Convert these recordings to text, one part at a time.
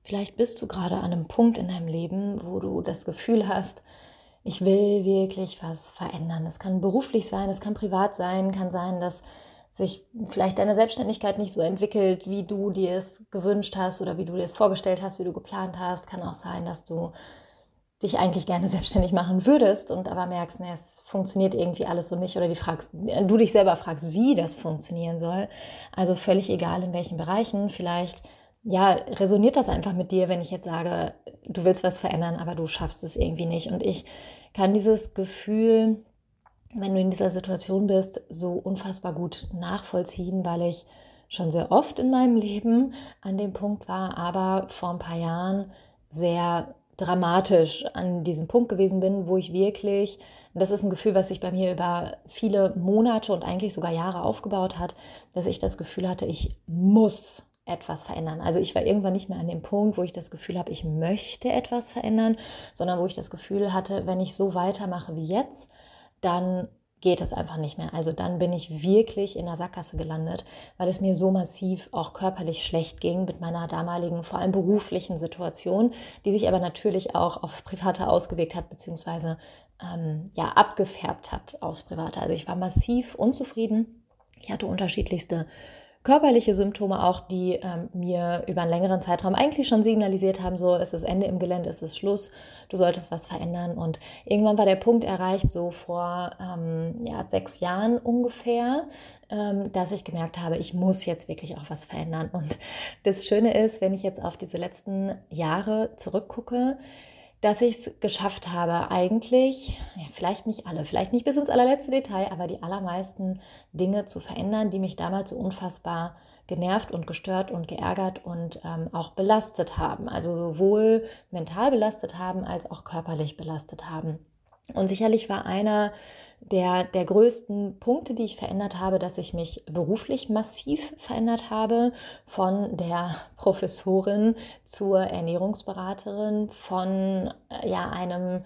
Vielleicht bist du gerade an einem Punkt in deinem Leben, wo du das Gefühl hast, ich will wirklich was verändern. Das kann beruflich sein, das kann privat sein, kann sein, dass sich vielleicht deine Selbstständigkeit nicht so entwickelt, wie du dir es gewünscht hast oder wie du dir es vorgestellt hast, wie du geplant hast. Kann auch sein, dass du dich eigentlich gerne selbstständig machen würdest und aber merkst, nee, es funktioniert irgendwie alles so nicht oder du dich selber fragst, wie das funktionieren soll. Also völlig egal in welchen Bereichen. Vielleicht ja, resoniert das einfach mit dir, wenn ich jetzt sage, du willst was verändern, aber du schaffst es irgendwie nicht. Und ich kann dieses Gefühl, wenn du in dieser Situation bist, so unfassbar gut nachvollziehen, weil ich schon sehr oft in meinem Leben an dem Punkt war, aber vor ein paar Jahren sehr dramatisch an diesem Punkt gewesen bin, wo ich wirklich, und das ist ein Gefühl, was sich bei mir über viele Monate und eigentlich sogar Jahre aufgebaut hat, dass ich das Gefühl hatte, ich muss etwas verändern. Also ich war irgendwann nicht mehr an dem Punkt, wo ich das Gefühl habe, ich möchte etwas verändern, sondern wo ich das Gefühl hatte, wenn ich so weitermache wie jetzt, dann geht es einfach nicht mehr. Also dann bin ich wirklich in der Sackgasse gelandet, weil es mir so massiv auch körperlich schlecht ging mit meiner damaligen, vor allem beruflichen Situation, die sich aber natürlich auch aufs Private ausgewirkt hat, beziehungsweise ja, abgefärbt hat aufs Private. Also ich war massiv unzufrieden. Ich hatte unterschiedlichste körperliche Symptome auch, die mir über einen längeren Zeitraum eigentlich schon signalisiert haben, so es ist Ende im Gelände, es ist Schluss, du solltest was verändern. Und irgendwann war der Punkt erreicht, so vor ja, 6 Jahren ungefähr, dass ich gemerkt habe, ich muss jetzt wirklich auch was verändern. Und das Schöne ist, wenn ich jetzt auf diese letzten Jahre zurückgucke, dass ich es geschafft habe, eigentlich, ja, vielleicht nicht alle, vielleicht nicht bis ins allerletzte Detail, aber die allermeisten Dinge zu verändern, die mich damals so unfassbar genervt und gestört und geärgert und auch belastet haben. Also sowohl mental belastet haben, als auch körperlich belastet haben. Und sicherlich war einer der größten Punkte, die ich verändert habe, dass ich mich beruflich massiv verändert habe, von der Professorin zur Ernährungsberaterin, von ja, einem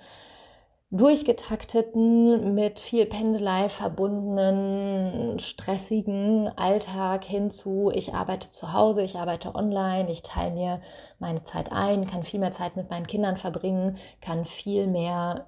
durchgetakteten, mit viel Pendelei verbundenen, stressigen Alltag hin zu, ich arbeite zu Hause, ich arbeite online, ich teile mir meine Zeit ein, kann viel mehr Zeit mit meinen Kindern verbringen, kann viel mehr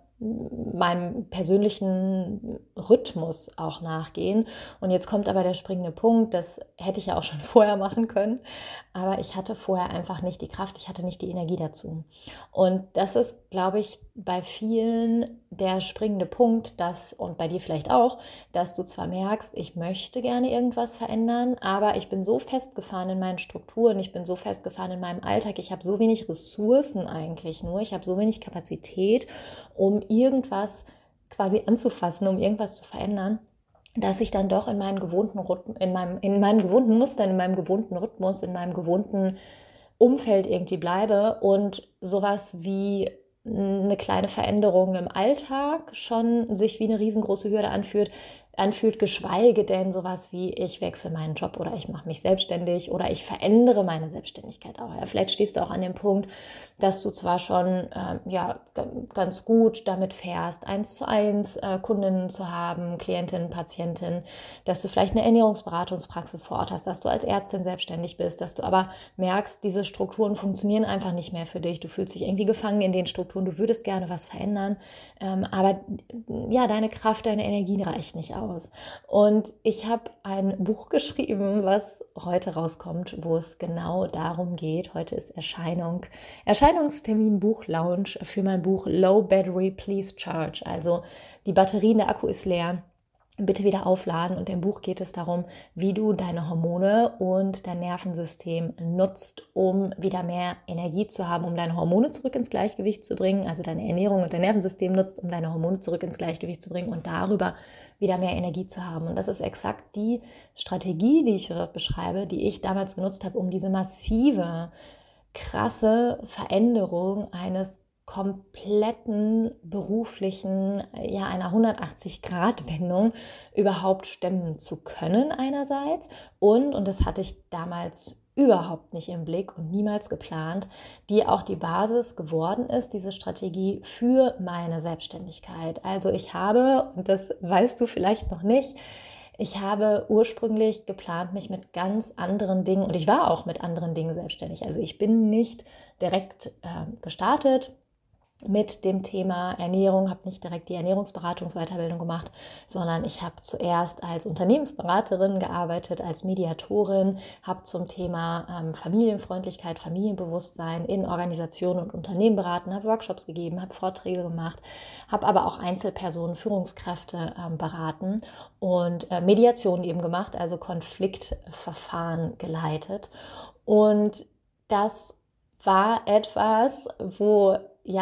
meinem persönlichen Rhythmus auch nachgehen. Und jetzt kommt aber der springende Punkt, das hätte ich ja auch schon vorher machen können, aber ich hatte vorher einfach nicht die Kraft, ich hatte nicht die Energie dazu. Und das ist, glaube ich, bei vielen der springende Punkt, und bei dir vielleicht auch, dass du zwar merkst, ich möchte gerne irgendwas verändern, aber ich bin so festgefahren in meinen Strukturen, ich bin so festgefahren in meinem Alltag, ich habe so wenig Ressourcen eigentlich nur, ich habe so wenig Kapazität, um irgendwas quasi anzufassen, um irgendwas zu verändern, dass ich dann doch in meinen gewohnten in meinen gewohnten Mustern, in meinem gewohnten Rhythmus, in meinem gewohnten Umfeld irgendwie bleibe und sowas wie eine kleine Veränderung im Alltag schon sich wie eine riesengroße Hürde anfühlt, geschweige denn sowas wie ich wechsle meinen Job oder ich mache mich selbstständig oder ich verändere meine Selbstständigkeit auch. Ja, vielleicht stehst du auch an dem Punkt, dass du zwar schon ja, ganz gut damit fährst, 1:1 Kundinnen zu haben, Klientinnen, Patientinnen, dass du vielleicht eine Ernährungsberatungspraxis vor Ort hast, dass du als Ärztin selbstständig bist, dass du aber merkst, diese Strukturen funktionieren einfach nicht mehr für dich. Du fühlst dich irgendwie gefangen in den Strukturen, du würdest gerne was verändern, aber ja, deine Kraft, deine Energie reicht nicht aus. Und ich habe ein Buch geschrieben, was heute rauskommt, wo es genau darum geht. Heute ist Erscheinungstermin Buchlaunch für mein Buch Low Battery Please Charge. Also die Batterien, der Akku ist leer. Bitte wieder aufladen. Und im Buch geht es darum, wie du deine Hormone und dein Nervensystem nutzt, um wieder mehr Energie zu haben, um deine Hormone zurück ins Gleichgewicht zu bringen, also deine Ernährung und dein Nervensystem nutzt, um deine Hormone zurück ins Gleichgewicht zu bringen und darüber wieder mehr Energie zu haben. Und das ist exakt die Strategie, die ich dort beschreibe, die ich damals genutzt habe, um diese massive, krasse Veränderung eines kompletten beruflichen, ja, einer 180-Grad-Wendung überhaupt stemmen zu können einerseits und das hatte ich damals überhaupt nicht im Blick und niemals geplant, die auch die Basis geworden ist, diese Strategie für meine Selbstständigkeit. Also ich habe, und das weißt du vielleicht noch nicht, Ich habe ursprünglich geplant, mich mit ganz anderen Dingen, und ich war auch mit anderen Dingen selbstständig. Also ich bin nicht direkt gestartet mit dem Thema Ernährung, habe nicht direkt die Ernährungsberatungsweiterbildung gemacht, sondern ich habe zuerst als Unternehmensberaterin gearbeitet, als Mediatorin, habe zum Thema Familienfreundlichkeit, Familienbewusstsein in Organisationen und Unternehmen beraten, habe Workshops gegeben, habe Vorträge gemacht, habe aber auch Einzelpersonen, Führungskräfte beraten und Mediation eben gemacht, also Konfliktverfahren geleitet. Und das war etwas, wo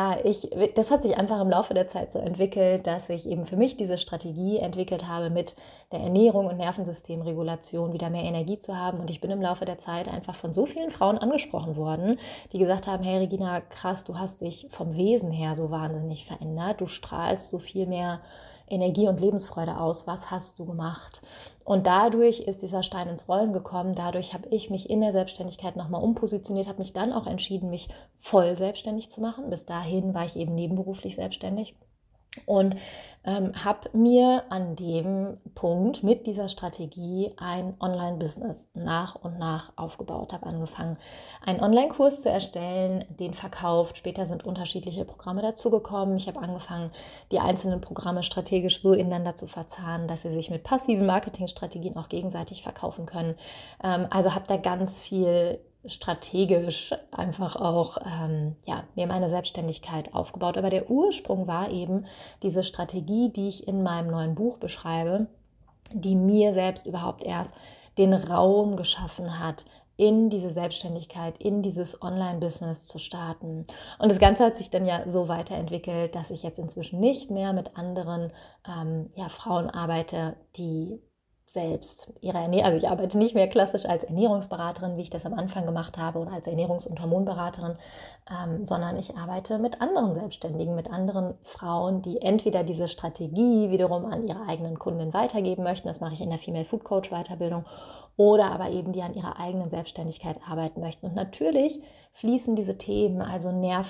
das hat sich einfach im Laufe der Zeit so entwickelt, dass ich eben für mich diese Strategie entwickelt habe, mit der Ernährung und Nervensystemregulation wieder mehr Energie zu haben. Und ich bin im Laufe der Zeit einfach von so vielen Frauen angesprochen worden, die gesagt haben, hey Regina, krass, du hast dich vom Wesen her so wahnsinnig verändert. Du strahlst so viel mehr Energie und Lebensfreude aus. Was hast du gemacht? Und dadurch ist dieser Stein ins Rollen gekommen. Dadurch habe ich mich in der Selbstständigkeit nochmal umpositioniert, habe mich dann auch entschieden, mich voll selbstständig zu machen. Bis dahin war ich eben nebenberuflich selbstständig. Und habe mir an dem Punkt mit dieser Strategie ein Online-Business nach und nach aufgebaut. Habe angefangen, einen Online-Kurs zu erstellen, den verkauft. Später sind unterschiedliche Programme dazugekommen. Ich habe angefangen, die einzelnen Programme strategisch so ineinander zu verzahnen, dass sie sich mit passiven Marketingstrategien auch gegenseitig verkaufen können. Also habe da ganz viel strategisch einfach auch mir meine Selbstständigkeit aufgebaut. Aber der Ursprung war eben diese Strategie, die ich in meinem neuen Buch beschreibe, die mir selbst überhaupt erst den Raum geschaffen hat, in diese Selbstständigkeit, in dieses Online-Business zu starten. Und das Ganze hat sich dann ja so weiterentwickelt, dass ich jetzt inzwischen nicht mehr mit anderen Frauen arbeite, die selbst ihre Ernährung, also ich arbeite nicht mehr klassisch als Ernährungsberaterin, wie ich das am Anfang gemacht habe, oder als Ernährungs- und Hormonberaterin, sondern ich arbeite mit anderen Selbstständigen, mit anderen Frauen, die entweder diese Strategie wiederum an ihre eigenen Kunden weitergeben möchten, das mache ich in der Female Food Coach Weiterbildung, oder aber eben die an ihrer eigenen Selbstständigkeit arbeiten möchten. Und natürlich fließen diese Themen, also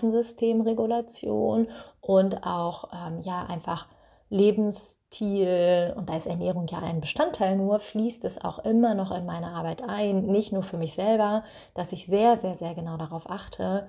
Nervensystemregulation und auch einfach Lebensstil, und da ist Ernährung ja ein Bestandteil nur, fließt es auch immer noch in meine Arbeit ein, nicht nur für mich selber, dass ich sehr, sehr, sehr genau darauf achte,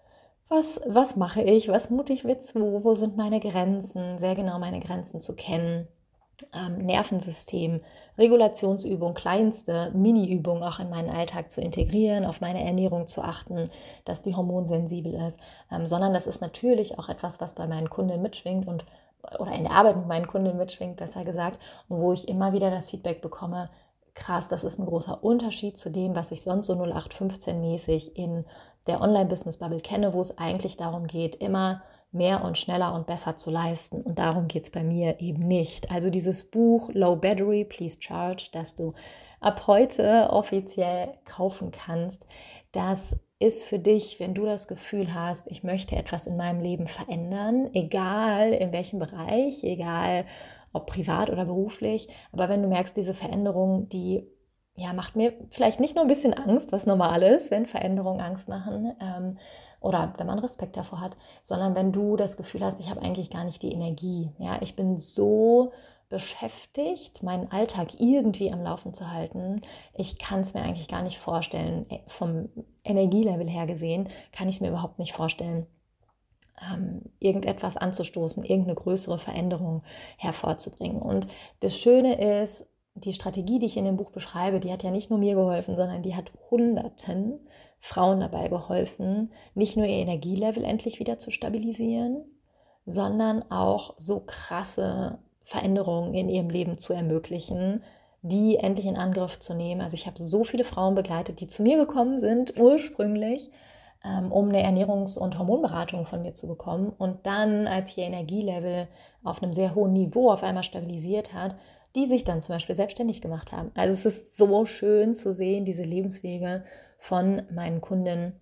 was mache ich, was mute ich mir zu, wo sind meine Grenzen, sehr genau meine Grenzen zu kennen. Nervensystem, Regulationsübung, kleinste Mini-Übung auch in meinen Alltag zu integrieren, auf meine Ernährung zu achten, dass die hormonsensibel ist, sondern das ist natürlich auch etwas, was bei meinen Kunden mitschwingt oder in der Arbeit mit meinen Kunden mitschwingt, besser gesagt, und wo ich immer wieder das Feedback bekomme, krass, das ist ein großer Unterschied zu dem, was ich sonst so 0815-mäßig in der Online-Business-Bubble kenne, wo es eigentlich darum geht, immer mehr und schneller und besser zu leisten. Und darum geht es bei mir eben nicht. Also dieses Buch Low Battery, Please Charge, das du ab heute offiziell kaufen kannst, das ist für dich, wenn du das Gefühl hast, ich möchte etwas in meinem Leben verändern, egal in welchem Bereich, egal ob privat oder beruflich, aber wenn du merkst, diese Veränderung, die macht mir vielleicht nicht nur ein bisschen Angst, was normal ist, wenn Veränderungen Angst machen, oder wenn man Respekt davor hat, sondern wenn du das Gefühl hast, ich habe eigentlich gar nicht die Energie. Ja, ich bin so beschäftigt, meinen Alltag irgendwie am Laufen zu halten. Ich kann es mir eigentlich gar nicht vorstellen, vom Energielevel her gesehen, kann ich es mir überhaupt nicht vorstellen, irgendetwas anzustoßen, irgendeine größere Veränderung hervorzubringen. Und das Schöne ist, die Strategie, die ich in dem Buch beschreibe, die hat ja nicht nur mir geholfen, sondern die hat Hunderten Frauen dabei geholfen, nicht nur ihr Energielevel endlich wieder zu stabilisieren, sondern auch so krasse Veränderungen in ihrem Leben zu ermöglichen, die endlich in Angriff zu nehmen. Also ich habe so viele Frauen begleitet, die zu mir gekommen sind, ursprünglich, um eine Ernährungs- und Hormonberatung von mir zu bekommen. Und dann, als ihr Energielevel auf einem sehr hohen Niveau auf einmal stabilisiert hat, die sich dann zum Beispiel selbstständig gemacht haben. Also es ist so schön zu sehen, diese Lebenswege von meinen Kunden,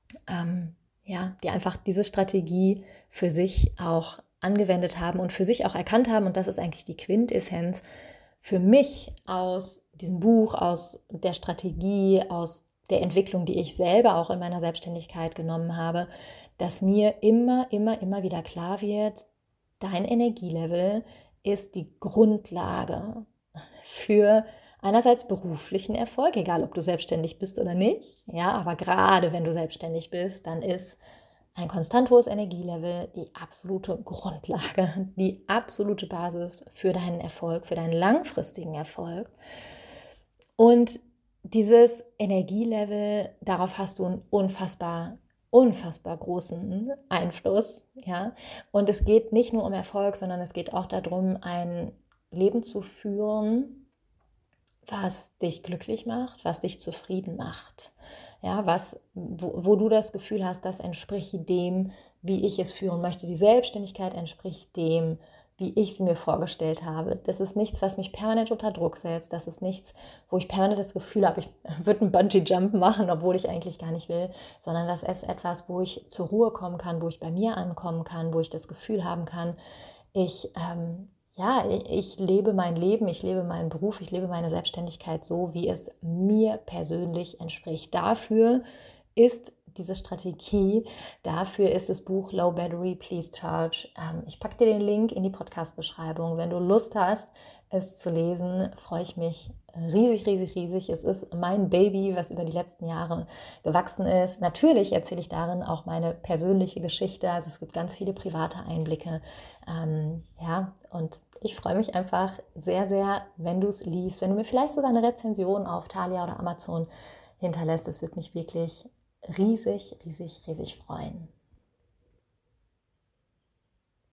die einfach diese Strategie für sich auch angewendet haben und für sich auch erkannt haben. Und das ist eigentlich die Quintessenz für mich aus diesem Buch, aus der Strategie, aus der Entwicklung, die ich selber auch in meiner Selbstständigkeit genommen habe, dass mir immer, immer, immer wieder klar wird, dein Energielevel ist die Grundlage für einerseits beruflichen Erfolg, egal ob du selbstständig bist oder nicht, ja, aber gerade wenn du selbstständig bist, dann ist ein konstant hohes Energielevel die absolute Grundlage, die absolute Basis für deinen Erfolg, für deinen langfristigen Erfolg. Und dieses Energielevel, darauf hast du einen unfassbar großen Einfluss, ja. Und es geht nicht nur um Erfolg, sondern es geht auch darum, ein Leben zu führen, was dich glücklich macht, was dich zufrieden macht. Ja, wo du das Gefühl hast, das entspricht dem, wie ich es führen möchte. Die Selbstständigkeit entspricht dem, wie ich sie mir vorgestellt habe. Das ist nichts, was mich permanent unter Druck setzt. Das ist nichts, wo ich permanent das Gefühl habe, ich würde einen Bungee-Jump machen, obwohl ich eigentlich gar nicht will, sondern das ist etwas, wo ich zur Ruhe kommen kann, wo ich bei mir ankommen kann, wo ich das Gefühl haben kann, ich lebe mein Leben, ich lebe meinen Beruf, ich lebe meine Selbstständigkeit so, wie es mir persönlich entspricht. Dafür ist diese Strategie, dafür ist das Buch Low Battery, Please Charge. Ich packe dir den Link in die Podcast-Beschreibung. Wenn du Lust hast, es zu lesen, freue ich mich riesig, riesig, riesig. Es ist mein Baby, was über die letzten Jahre gewachsen ist. Natürlich erzähle ich darin auch meine persönliche Geschichte. Also es gibt ganz viele private Einblicke. Und ich freue mich einfach sehr, sehr, wenn du es liest, wenn du mir vielleicht sogar eine Rezension auf Thalia oder Amazon hinterlässt. Es würde mich wirklich riesig, riesig, riesig freuen.